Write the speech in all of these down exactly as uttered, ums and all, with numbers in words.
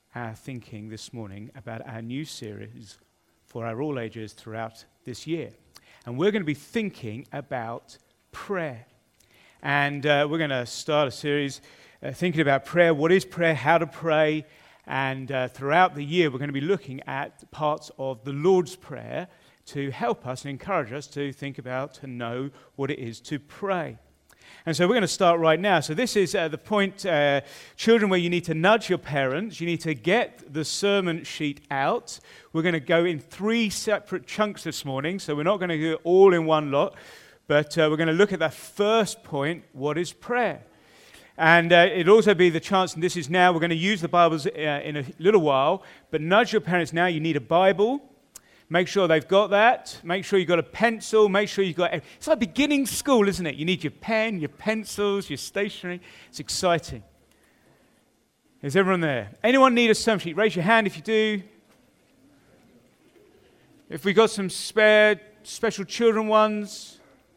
our thinking this morning about our new series for our all ages throughout this year. And we're going to be thinking about prayer. And uh, we're going to start a series uh, thinking about prayer. What is prayer? How to pray? And uh, throughout the year, we're going to be looking at parts of the Lord's Prayer to help us and encourage us to think about and know what it is to pray. And so we're going to start right now. So this is uh, the point, uh, children, where you need to nudge your parents. You need to get the sermon sheet out. We're going to go in three separate chunks this morning, so we're not going to do it all in one lot. But uh, we're going to look at that first point, what is prayer? And uh, it'll also be the chance, and this is now, we're going to use the Bibles uh, in a little while, but nudge your parents now. You need a Bible. Make sure they've got that. Make sure you've got a pencil. Make sure you've got... It's like beginning school, isn't it? You need your pen, your pencils, your stationery. It's exciting. Is everyone there? Anyone need a sermon sheet? Raise your hand if you do. If we got some spare special children ones...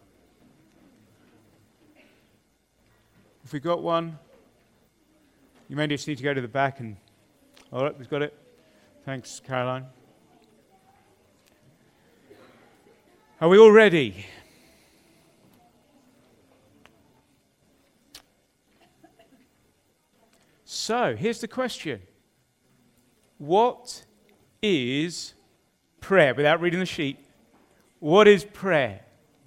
If we got one, you may just need to go to the back and... All right, we've got it. Thanks, Caroline. Are we all ready? So, here's the question. What is prayer? Without reading the sheet, what is prayer?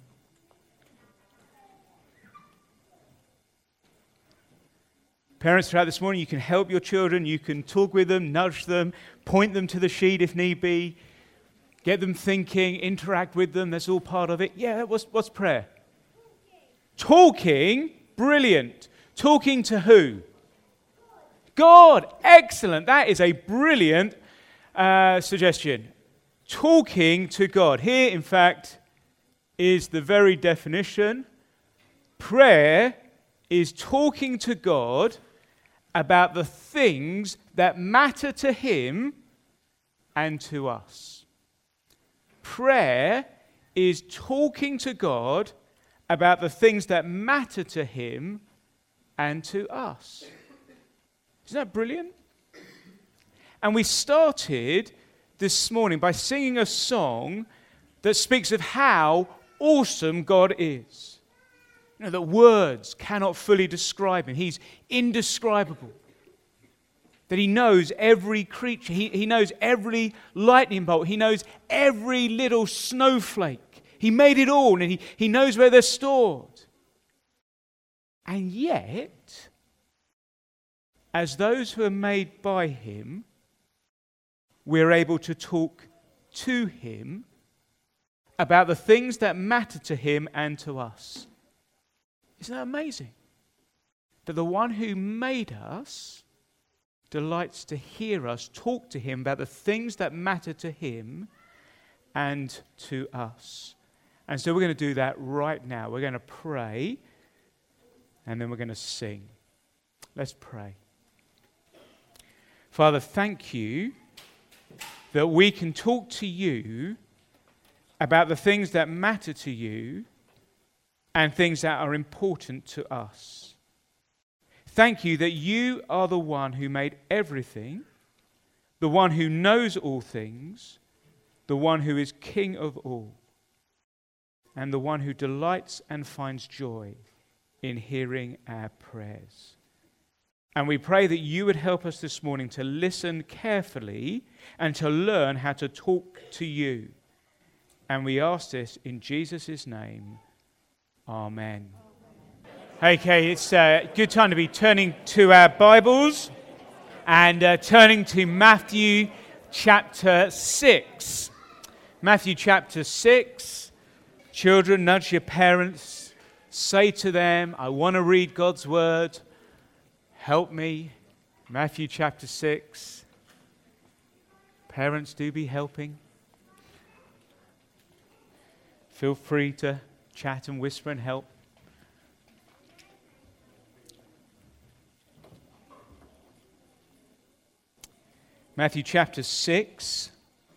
Parents, throughout this morning, you can help your children, you can talk with them, nudge them, point them to the sheet if need be, get them thinking, interact with them, that's all part of it. Yeah, what's, what's prayer? Talking. Talking, brilliant. Talking to who? God, excellent. That is a brilliant uh, suggestion. Talking to God. Here, in fact, is the very definition. Prayer is talking to God about the things that matter to Him and to us. Prayer is talking to God about the things that matter to Him and to us. Isn't that brilliant? And we started this morning by singing a song that speaks of how awesome God is. You know, that words cannot fully describe Him. He's indescribable. That He knows every creature. He, he knows every lightning bolt. He knows every little snowflake. He made it all, and He, he knows where they're stored. And yet, as those who are made by Him, we're able to talk to Him about the things that matter to Him and to us. Isn't that amazing? That the one who made us delights to hear us talk to Him about the things that matter to Him and to us. And so we're going to do that right now. We're going to pray, and then we're going to sing. Let's pray. Father, thank You that we can talk to You about the things that matter to You and things that are important to us. Thank You that You are the one who made everything, the one who knows all things, the one who is King of all, and the one who delights and finds joy in hearing our prayers. And we pray that You would help us this morning to listen carefully and to learn how to talk to You. And we ask this in Jesus' name. Amen. Okay, it's a good time to be turning to our Bibles and uh, turning to Matthew chapter six. Matthew chapter six. Children, nudge your parents. Say to them, I want to read God's word. Help me. Matthew chapter six. Parents, do be helping. Feel free to chat and whisper and help. Matthew chapter six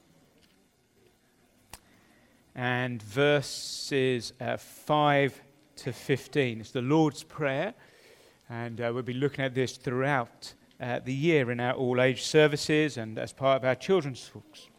and verses uh, five to fifteen. It's the Lord's Prayer, and uh, we'll be looking at this throughout uh, the year in our all-age services and as part of our children's talks.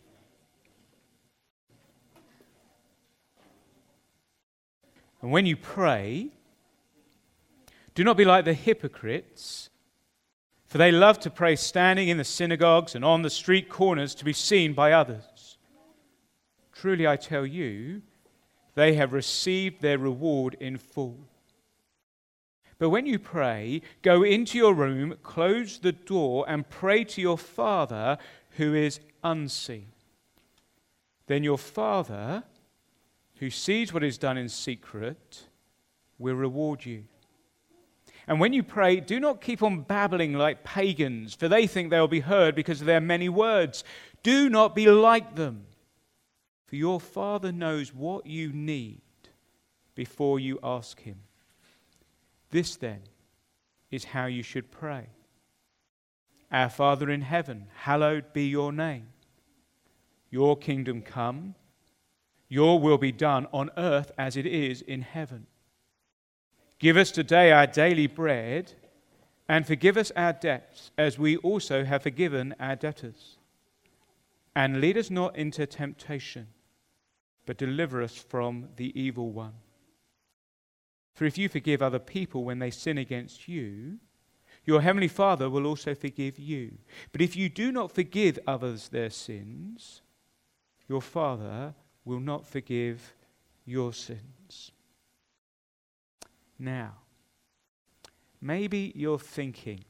And when you pray, do not be like the hypocrites, for they love to pray standing in the synagogues and on the street corners to be seen by others. Truly I tell you, they have received their reward in full. But when you pray, go into your room, close the door, and pray to your Father who is unseen. Then your Father, who sees what is done in secret, will reward you. And when you pray, do not keep on babbling like pagans, for they think they will be heard because of their many words. Do not be like them, for your Father knows what you need before you ask him. This then is how you should pray. Our Father in heaven, hallowed be your name. Your kingdom come, your will be done on earth as it is in heaven. Give us today our daily bread, and forgive us our debts, as we also have forgiven our debtors. And lead us not into temptation, but deliver us from the evil one. For if you forgive other people when they sin against you, your heavenly Father will also forgive you. But if you do not forgive others their sins, your Father will not forgive your sins. Now, maybe you're thinking,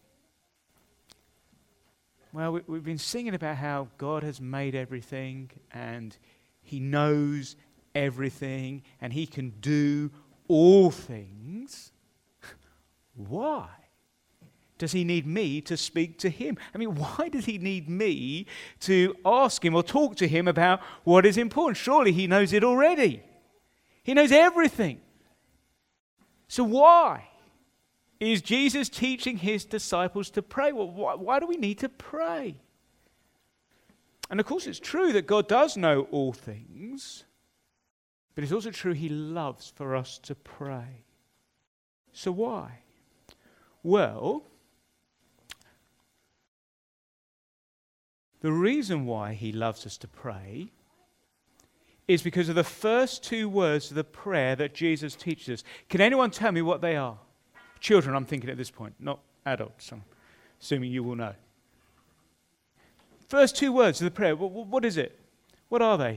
well, we've been singing about how God has made everything and he knows everything and he can do all things. Why does he need me to speak to him? I mean, why does he need me to ask him or talk to him about what is important? Surely he knows it already. He knows everything. So why is Jesus teaching his disciples to pray? Well, why, why do we need to pray? And of course it's true that God does know all things, but it's also true he loves for us to pray. So why? Well, the reason why he loves us to pray is because of the first two words of the prayer that Jesus teaches us. Can anyone tell me what they are? Children, I'm thinking at this point, not adults. I'm assuming you will know. First two words of the prayer, what, what is it? What are they?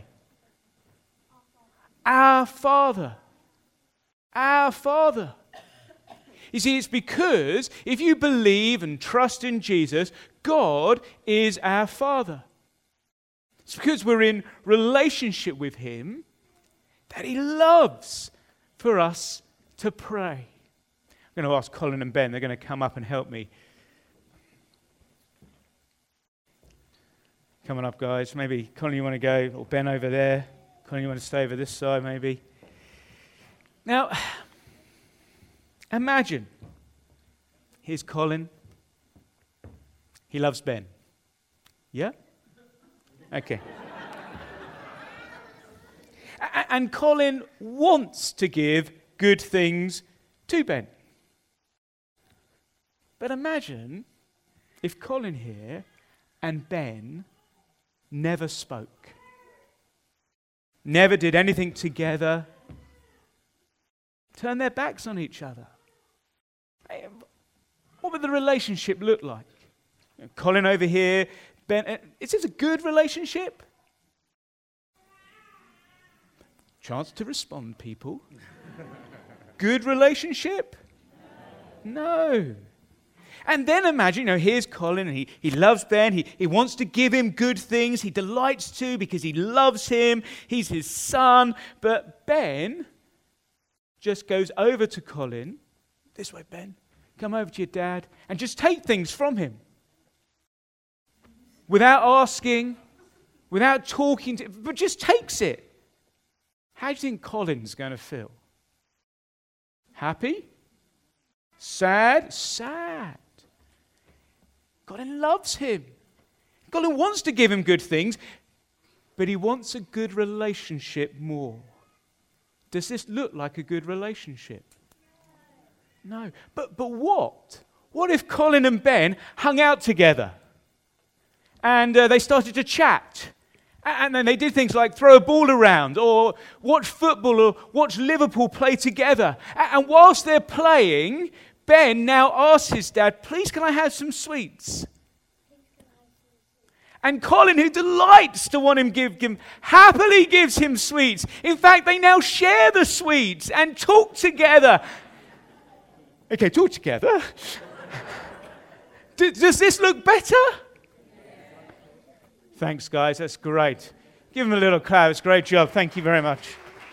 Our Father. Our Father. You see, it's because if you believe and trust in Jesus, God is our Father. It's because we're in relationship with him that he loves for us to pray. I'm going to ask Colin and Ben, they're going to come up and help me. Come on up, guys. Maybe Colin, you want to go, or Ben over there. Colin, you want to stay over this side, maybe. Now, imagine, here's Colin. He loves Ben. Yeah? Okay. And Colin wants to give good things to Ben. But imagine if Colin here and Ben never spoke, never did anything together, turned their backs on each other. What would the relationship look like? Colin over here, Ben, is this a good relationship? Chance to respond, people. Good relationship? No. And then imagine, you know, here's Colin, and he, he loves Ben. He, he wants to give him good things. He delights to because he loves him. He's his son. But Ben just goes over to Colin. This way, Ben. Come over to your dad and just take things from him. Without asking, without talking to, but just takes it. How do you think Colin's going to feel? Happy? Sad? Sad. Colin loves him. Colin wants to give him good things, but he wants a good relationship more. Does this look like a good relationship? No. But but what? What if Colin and Ben hung out together and uh, they started to chat? And then they did things like throw a ball around or watch football or watch Liverpool play together. And whilst they're playing, Ben now asks his dad, please can I have some sweets? And Colin, who delights to want him give him, happily gives him sweets. In fact, they now share the sweets and talk together. Okay, talk together. Does this look better? Thanks, guys. That's great. Give them a little clap. It's a great job. Thank you very much.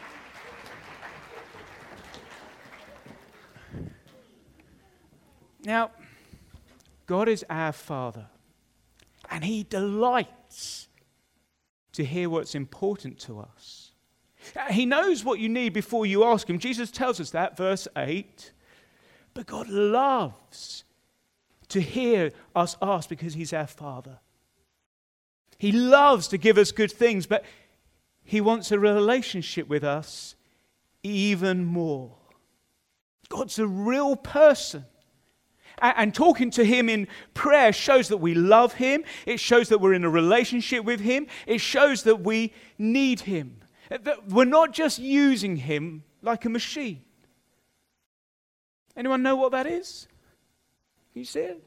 Now, God is our Father, and He delights to hear what's important to us. He knows what you need before you ask Him. Jesus tells us that, verse eight. But God loves to hear us ask because He's our Father. He loves to give us good things, but He wants a relationship with us even more. God's a real person. And talking to Him in prayer shows that we love Him. It shows that we're in a relationship with Him. It shows that we need Him. That we're not just using Him like a machine. Anyone know what that is? Can you see it?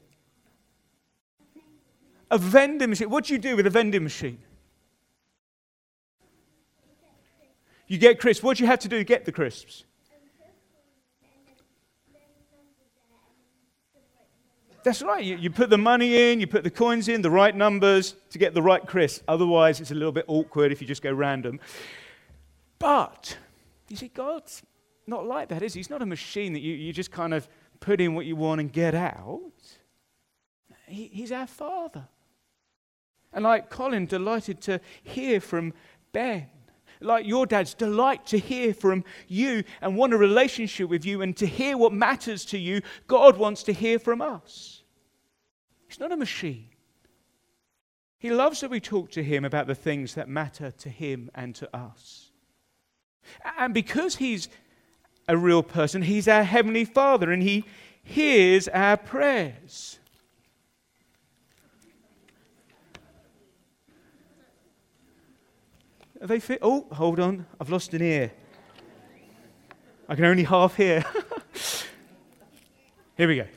A vending machine. What do you do with a vending machine? You get crisps. What do you have to do to get the crisps? That's right. You, you put the money in, you put the coins in, the right numbers to get the right crisp. Otherwise, it's a little bit awkward if you just go random. But, you see, God's not like that, is He? He's not a machine that you, you just kind of put in what you want and get out. He, he's our Father. And like Colin, delighted to hear from Ben. Like your dads, delight to hear from you and want a relationship with you and to hear what matters to you. God wants to hear from us. He's not a machine. He loves that we talk to Him about the things that matter to Him and to us. And because He's a real person, He's our Heavenly Father and He hears our prayers. Are they fit? Oh, hold on. I've lost an ear. I can only half hear. Here we go.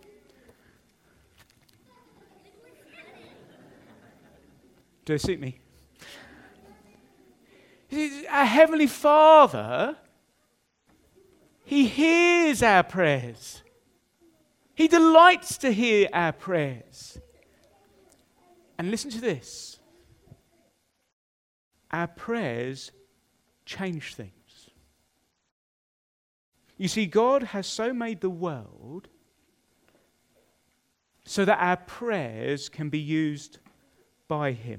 Do they suit me? Our Heavenly Father, He hears our prayers. He delights to hear our prayers. And listen to this. Our prayers change things. You see, God has so made the world so that our prayers can be used by Him.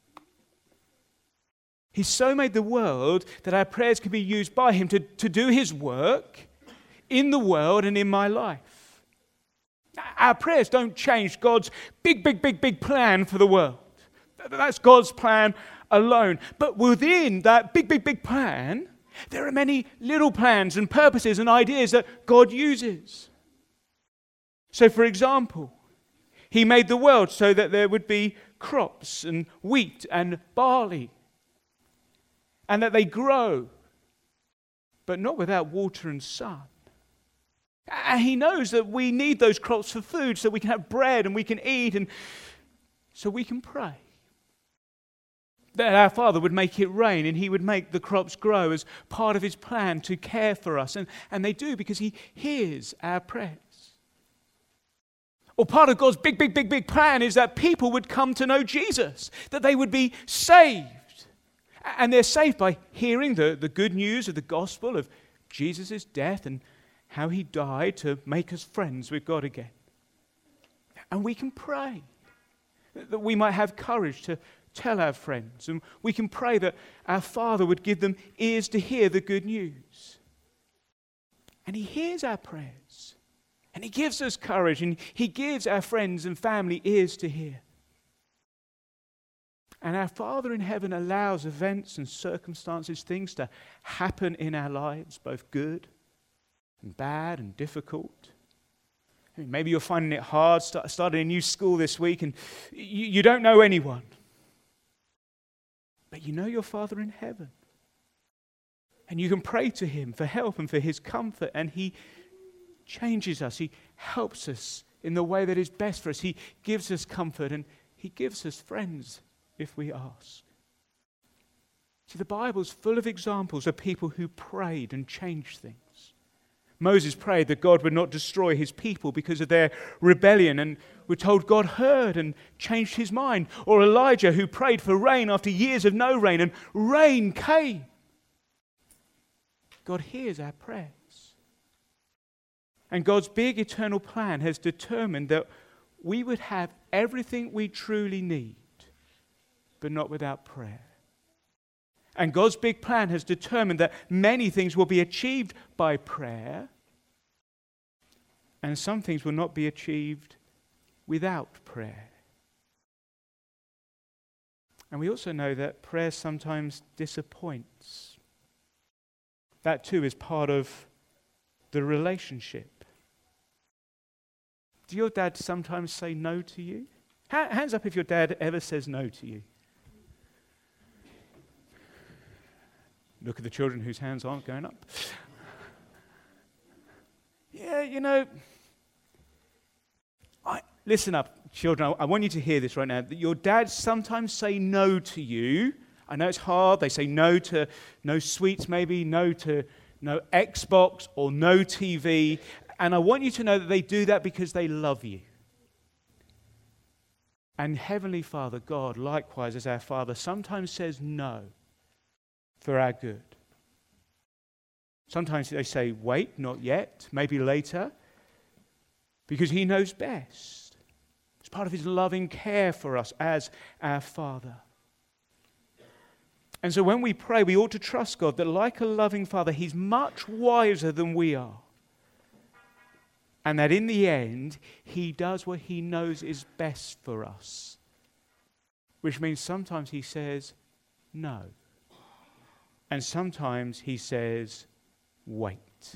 He's so made the world that our prayers can be used by Him to, to do His work in the world and in my life. Our prayers don't change God's big, big, big, big plan for the world. That's God's plan alone. But within that big, big, big plan, there are many little plans and purposes and ideas that God uses. So, for example, He made the world so that there would be crops and wheat and barley, and that they grow, but not without water and sun. And He knows that we need those crops for food so we can have bread and we can eat and so we can pray. That our Father would make it rain and He would make the crops grow as part of His plan to care for us. And, and they do because He hears our prayers. Or part of God's big, big, big, big plan is that people would come to know Jesus, that they would be saved. And they're saved by hearing the, the good news of the gospel of Jesus' death and how He died to make us friends with God again. And we can pray that we might have courage to tell our friends, and we can pray that our Father would give them ears to hear the good news. And He hears our prayers, and He gives us courage, and He gives our friends and family ears to hear. And our Father in heaven allows events and circumstances, things to happen in our lives, both good and bad and difficult. Maybe you're finding it hard, start, starting a new school this week, and you, you don't know anyone. But you know your Father in heaven. And you can pray to him for help and for his comfort, and he changes us. He helps us in the way that is best for us. He gives us comfort, and he gives us friends if we ask. See, the Bible's full of examples of people who prayed and changed things. Moses prayed that God would not destroy his people because of their rebellion, and we're told God heard and changed his mind. Or Elijah, who prayed for rain after years of no rain, and rain came. God hears our prayers. And God's big eternal plan has determined that we would have everything we truly need, but not without prayer. And God's big plan has determined that many things will be achieved by prayer, and some things will not be achieved without prayer. And we also know that prayer sometimes disappoints. That too is part of the relationship. Do your dad sometimes say no to you? Hands up if your dad ever says no to you. Look at the children whose hands aren't going up. Yeah, you know, I, listen up, children. I, I want you to hear this right now. That your dads sometimes say no to you. I know it's hard. They say no to no sweets, maybe, no to no Xbox or no T V. And I want you to know that they do that because they love you. And Heavenly Father, God, likewise as our Father, sometimes says no for our good. Sometimes they say, wait, not yet, maybe later, because he knows best. It's part of his loving care for us as our Father. And so when we pray, we ought to trust God that like a loving Father, he's much wiser than we are. And that in the end, he does what he knows is best for us. Which means sometimes he says no. And sometimes he says, wait.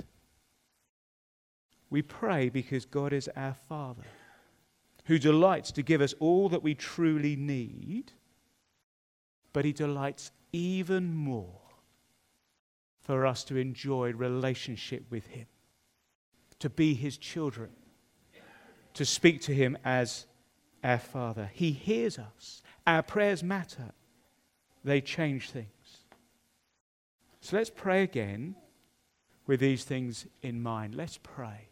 We pray because God is our Father, who delights to give us all that we truly need, but he delights even more for us to enjoy relationship with him, to be his children, to speak to him as our Father. He hears us. Our prayers matter. They change things. So let's pray again with these things in mind. Let's pray.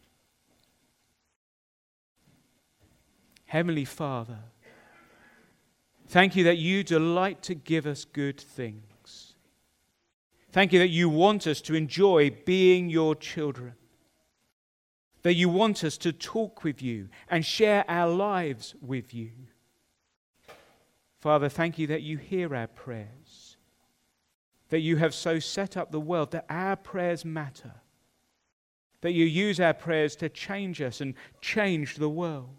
Heavenly Father, thank you that you delight to give us good things. Thank you that you want us to enjoy being your children. That you want us to talk with you and share our lives with you. Father, thank you that you hear our prayers. That you have so set up the world that our prayers matter. That you use our prayers to change us and change the world.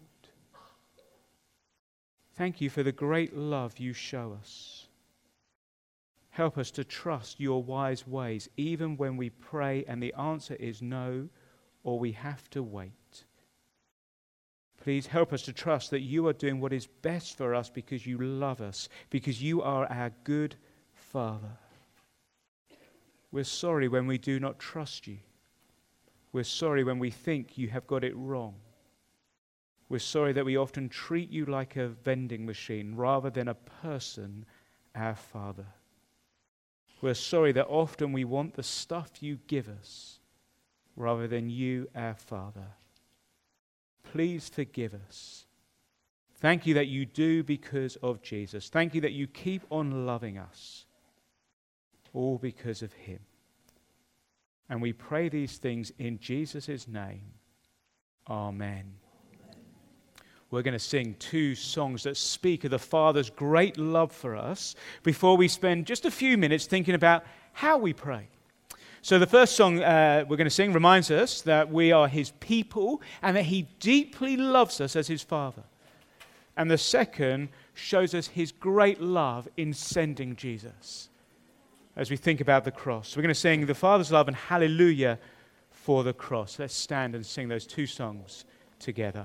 Thank you for the great love you show us. Help us to trust your wise ways, even when we pray and the answer is no, or we have to wait. Please help us to trust that you are doing what is best for us because you love us, because you are our good Father. We're sorry when we do not trust you. We're sorry when we think you have got it wrong. We're sorry that we often treat you like a vending machine rather than a person, our Father. We're sorry that often we want the stuff you give us rather than you, our Father. Please forgive us. Thank you that you do because of Jesus. Thank you that you keep on loving us. All because of him. And we pray these things in Jesus' name. Amen. Amen. We're going to sing two songs that speak of the Father's great love for us before we spend just a few minutes thinking about how we pray. So the first song uh, we're going to sing reminds us that we are his people and that he deeply loves us as his Father. And the second shows us his great love in sending Jesus. As we think about the cross, we're going to sing the Father's love and hallelujah for the cross. Let's stand and sing those two songs together.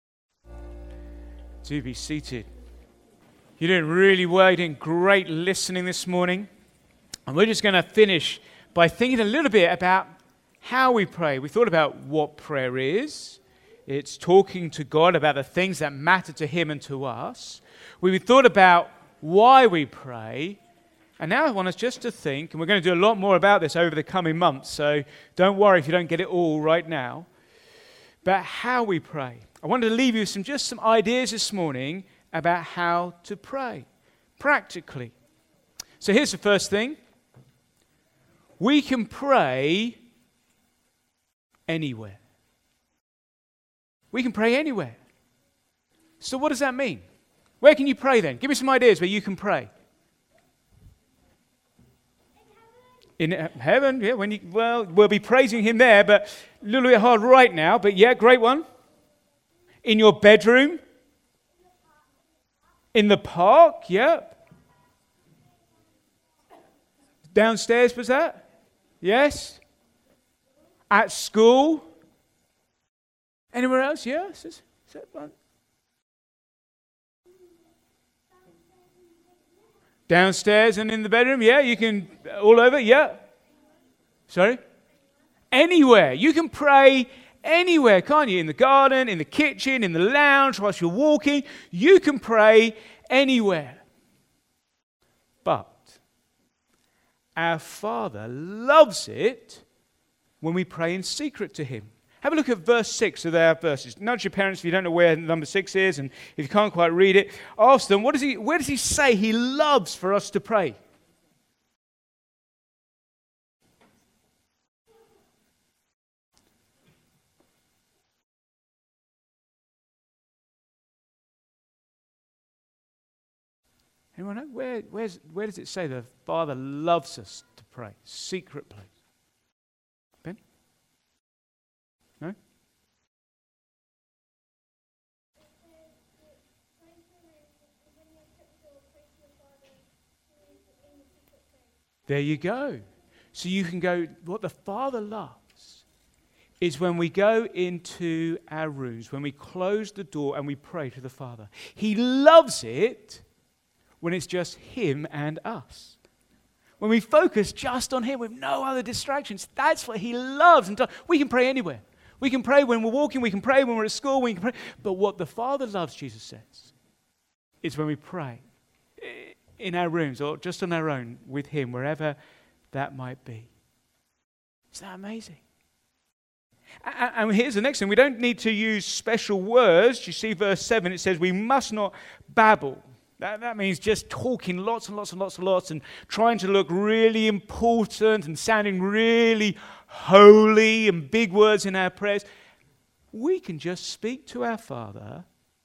Do be seated. You're doing really well. You're doing great listening this morning. And we're just going to finish by thinking a little bit about how we pray. We thought about what prayer is. It's talking to God about the things that matter to Him and to us. We thought about why we pray. And now I want us just to think, and we're going to do a lot more about this over the coming months, so don't worry if you don't get it all right now, but how we pray. I wanted to leave you some just some ideas this morning about how to pray, practically. So here's the first thing. We can pray anywhere. We can pray anywhere. So what does that mean? Where can you pray then? Give me some ideas where you can pray. In heaven, yeah, when you, well, we'll be praising Him there, but a little bit hard right now, but yeah, great one. In your bedroom. In the park, yeah. Downstairs, was that? Yes. At school. Anywhere else? Yeah. Is, is that one? Downstairs and in the bedroom, yeah, you can, all over, yeah. Sorry? Anywhere. You can pray anywhere, can't you? In the garden, in the kitchen, in the lounge, whilst you're walking. You can pray anywhere. But our Father loves it when we pray in secret to Him. Have a look at verse six of our verses. Nudge your parents if you don't know where number six is, and if you can't quite read it, ask them, what does he, where does he say He loves for us to pray? Anyone know? Where, where's, where does it say the Father loves us to pray? Secret place. Ben? No? There you go. So you can go, what the Father loves is when we go into our rooms, when we close the door and we pray to the Father. He loves it when it's just Him and us. When we focus just on Him with no other distractions, that's what He loves. And we can pray anywhere. We can pray when we're walking, we can pray when we're at school, we can pray. But what the Father loves, Jesus says, is when we pray in our rooms or just on our own with Him, wherever that might be. Isn't that amazing? And here's the next thing. We don't need to use special words. You see verse seven, it says we must not babble. That, that means just talking lots and lots and lots and lots and trying to look really important and sounding really holy and big words in our prayers. We can just speak to our Father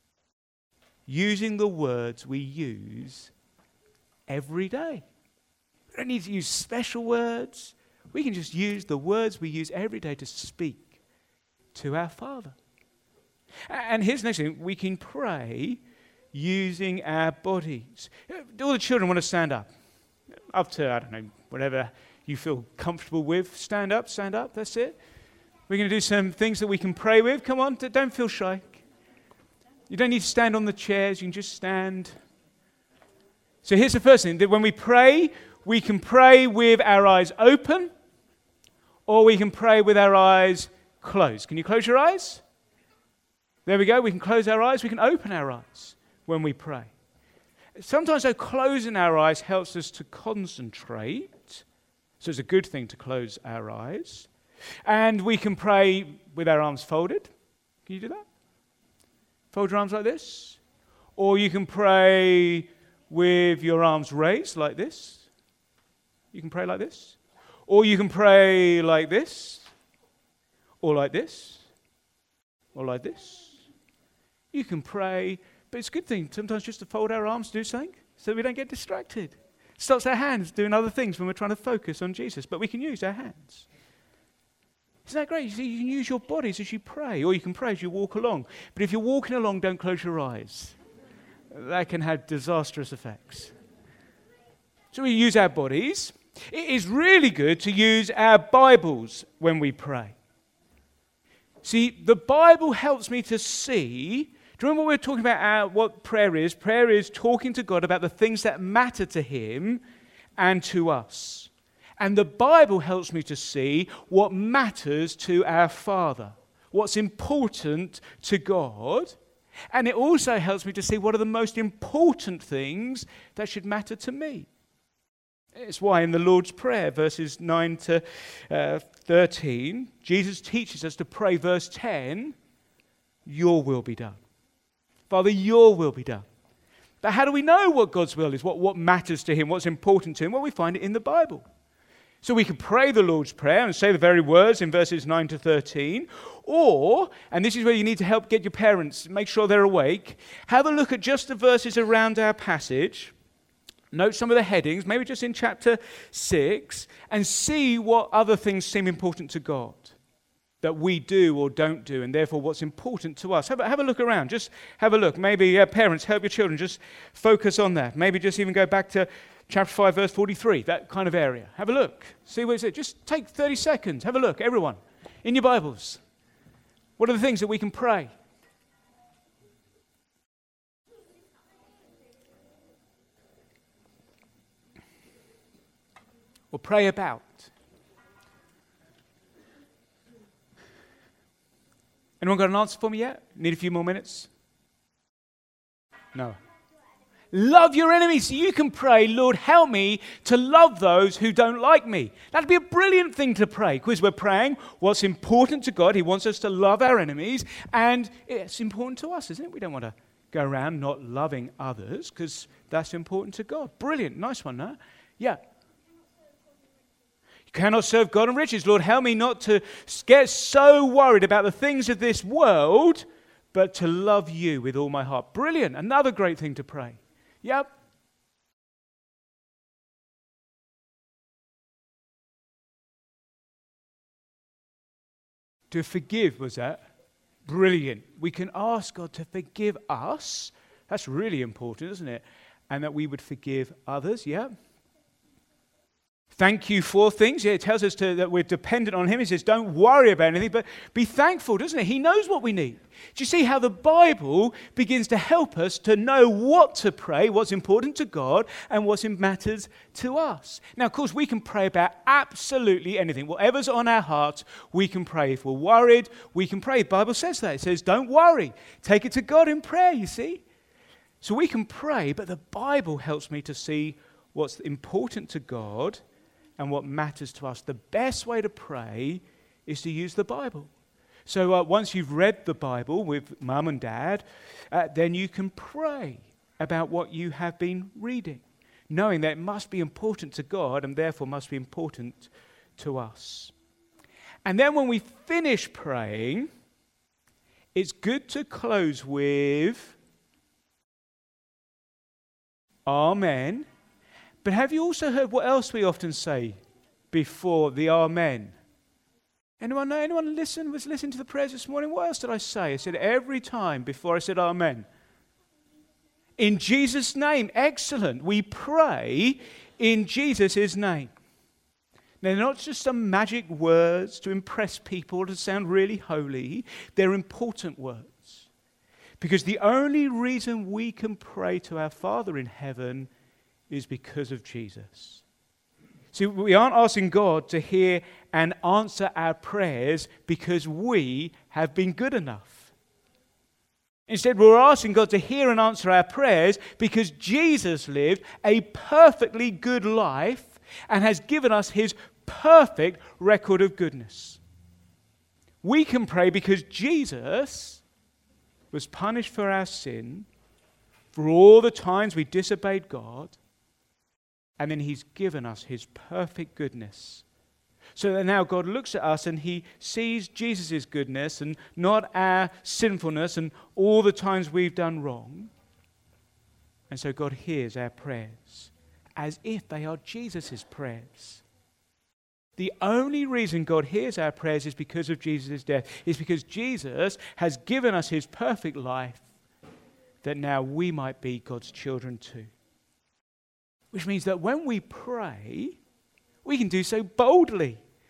using the words we use every day. We don't need to use special words. We can just use the words we use every day to speak to our Father. And here's the next thing. We can pray using our bodies. All the children want to stand up. Up to, I don't know, whatever you feel comfortable with. Stand up, stand up, that's it. We're going to do some things that we can pray with. Come on, don't feel shy. You don't need to stand on the chairs, you can just stand. So here's the first thing, that when we pray, we can pray with our eyes open, or we can pray with our eyes closed. Can you close your eyes? There we go, we can close our eyes, we can open our eyes when we pray. Sometimes though, closing our eyes helps us to concentrate. So it's a good thing to close our eyes. And we can pray with our arms folded. Can you do that? Fold your arms like this. Or you can pray with your arms raised like this. You can pray like this. Or you can pray like this. Or like this. Or like this. You can pray, but it's a good thing sometimes just to fold our arms, do something, so we don't get distracted. It stops our hands doing other things when we're trying to focus on Jesus, but we can use our hands. Isn't that great? You see, you can use your bodies as you pray, or you can pray as you walk along. But if you're walking along, don't close your eyes. That can have disastrous effects. So we use our bodies. It is really good to use our Bibles when we pray. See, the Bible helps me to see. Do you remember what we were talking about uh, what prayer is? Prayer is talking to God about the things that matter to him and to us. And the Bible helps me to see what matters to our Father, what's important to God. And it also helps me to see what are the most important things that should matter to me. It's why in the Lord's Prayer, verses nine to thirteen, Jesus teaches us to pray, verse ten, your will be done. Father, your will be done. But how do we know what God's will is, what, what matters to him, what's important to him? Well, we find it in the Bible. So we can pray the Lord's Prayer and say the very words in verses nine to thirteen. Or, and this is where you need to help get your parents, make sure they're awake, have a look at just the verses around our passage. Note some of the headings, maybe just in chapter six, and see what other things seem important to God that we do or don't do, and therefore what's important to us. Have a, have a look around. Just have a look. Maybe uh, parents, help your children. Just focus on that. Maybe just even go back to chapter five, verse forty-three, that kind of area. Have a look. See what it says. Just take thirty seconds. Have a look, everyone, in your Bibles. What are the things that we can pray? Or pray about. Anyone got an answer for me yet? Need a few more minutes? No. Love your enemies. So you can pray, Lord, help me to love those who don't like me. That'd be a brilliant thing to pray, because we're praying what's important to God. He wants us to love our enemies, and it's important to us, isn't it? We don't want to go around not loving others, because that's important to God. Brilliant. Nice one, huh? Yeah. Cannot serve God and riches. Lord, help me not to get so worried about the things of this world, but to love you with all my heart. Brilliant. Another great thing to pray. Yep. To forgive, was that? Brilliant. We can ask God to forgive us. That's really important, isn't it? And that we would forgive others. Yep. Thank you for things. Yeah, it tells us to, that we're dependent on him. He says, don't worry about anything, but be thankful, doesn't it? He knows what we need. Do you see how the Bible begins to help us to know what to pray, what's important to God, and what matters to us? Now, of course, we can pray about absolutely anything. Whatever's on our hearts, we can pray. If we're worried, we can pray. The Bible says that. It says, don't worry. Take it to God in prayer, you see. So we can pray, but the Bible helps me to see what's important to God and what matters to us. The best way to pray is to use the Bible. So uh, once you've read the Bible with mum and dad, uh, then you can pray about what you have been reading, knowing that it must be important to God and therefore must be important to us. And then when we finish praying, it's good to close with Amen. But have you also heard what else we often say before the Amen? Anyone know? Anyone listen? Was listening to the prayers this morning? What else did I say? I said every time before I said Amen. In Jesus' name. Excellent. We pray in Jesus' name. Now, they're not just some magic words to impress people, to sound really holy. They're important words. Because the only reason we can pray to our Father in heaven is because of Jesus. See, we aren't asking God to hear and answer our prayers because we have been good enough. Instead, we're asking God to hear and answer our prayers because Jesus lived a perfectly good life and has given us his perfect record of goodness. We can pray because Jesus was punished for our sin, for all the times we disobeyed God, and then he's given us his perfect goodness. So that now God looks at us and he sees Jesus' goodness and not our sinfulness and all the times we've done wrong. And so God hears our prayers as if they are Jesus' prayers. The only reason God hears our prayers is because of Jesus' death. It's because Jesus has given us his perfect life that now we might be God's children too. Which means that when we pray, we can do so boldly.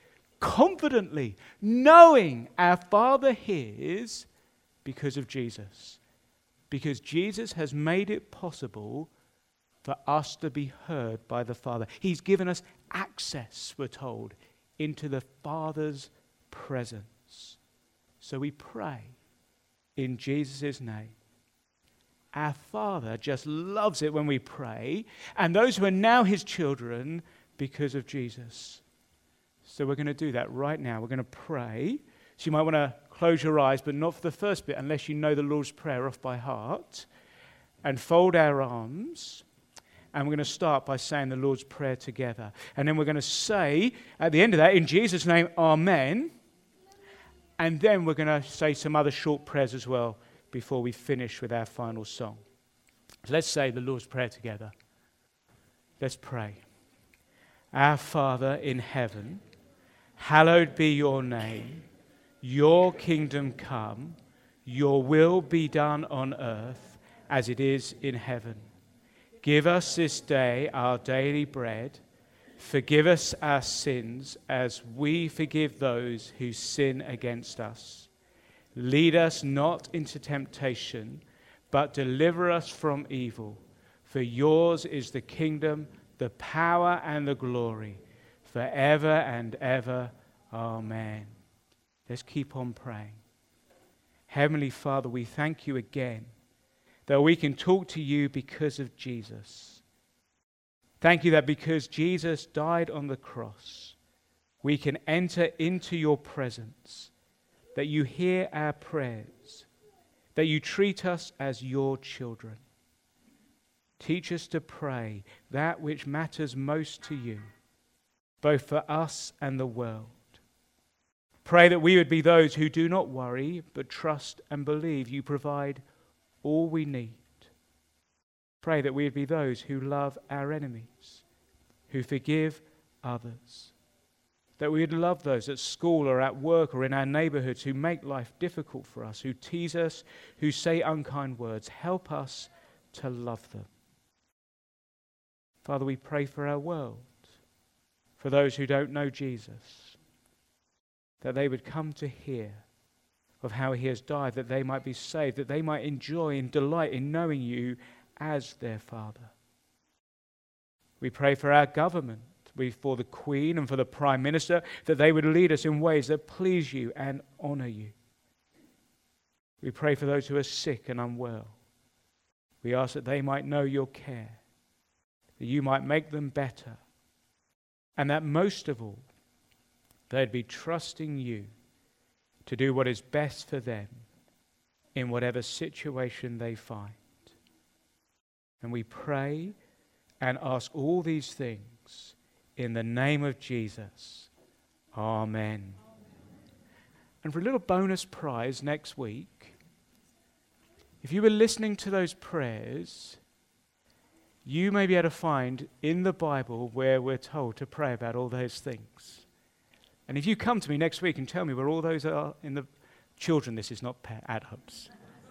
confidently, knowing our Father hears because of Jesus. Because Jesus has made it possible for us to be heard by the Father. He's given us access, we're told, into the Father's presence. So we pray in Jesus' name. Our Father just loves it when we pray, and those who are now his children because of Jesus. So we're going to do that right now. We're going to pray. So you might want to close your eyes, but not for the first bit unless you know the Lord's Prayer off by heart. And fold our arms. And we're going to start by saying the Lord's Prayer together. And then we're going to say, at the end of that, in Jesus' name, Amen. And then we're going to say some other short prayers as well before we finish with our final song. So let's say the Lord's Prayer together. Let's pray. Our Father in heaven, hallowed be your name. Your kingdom come. Your will be done on earth as it is in heaven. Give us this day our daily bread. Forgive us our sins as we forgive those who sin against us. Lead us not into temptation, but deliver us from evil. For yours is the kingdom, the power, and the glory, forever and ever. Amen. Let's keep on praying. Heavenly Father, we thank you again that we can talk to you because of Jesus. Thank you that because Jesus died on the cross, we can enter into your presence, that you hear our prayers, that you treat us as your children. Teach us to pray that which matters most to you, both for us and the world. Pray that we would be those who do not worry, but trust and believe you provide all we need. Pray that we would be those who love our enemies, who forgive others. That we would love those at school or at work or in our neighborhoods who make life difficult for us, who tease us, who say unkind words. Help us to love them. Father, we pray for our world, for those who don't know Jesus, that they would come to hear of how he has died, that they might be saved, that they might enjoy and delight in knowing you as their Father. We pray for our government, we for the Queen and for the Prime Minister, that they would lead us in ways that please you and honor you. We pray for those who are sick and unwell. We ask that they might know your care, that you might make them better, and that most of all, they'd be trusting you to do what is best for them in whatever situation they find. And we pray and ask all these things in the name of Jesus. Amen. And for a little bonus prize next week, if you were listening to those prayers, you may be able to find in the Bible where we're told to pray about all those things. And if you come to me next week and tell me where all those are in the children, this is not pet adults,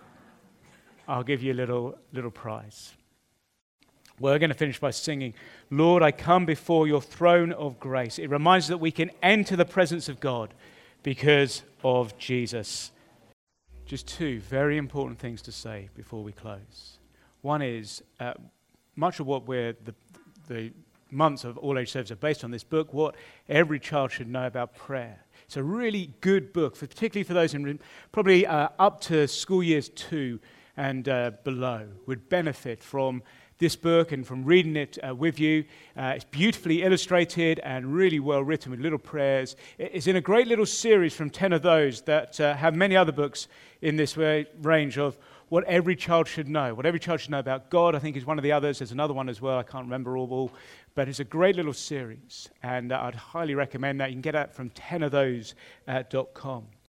I'll give you a little little prize. We're going to finish by singing, Lord, I come before your throne of grace. It reminds us that we can enter the presence of God because of Jesus. Just two very important things to say before we close. One is, uh, much of what we're, the, the months of All Age Service are based on this book, What Every Child Should Know About Prayer. It's a really good book, for, particularly for those in probably uh, up to school years two and uh, below, would benefit from this book and from reading it uh, with you. Uh, it's beautifully illustrated and really well written with little prayers. It's in a great little series from ten of those that uh, have many other books in this way, range of what every child should know. What every child should know about God, I think, is one of the others. There's another one as well. I can't remember all, all but it's a great little series, and uh, I'd highly recommend that. You can get that from ten of those dot com.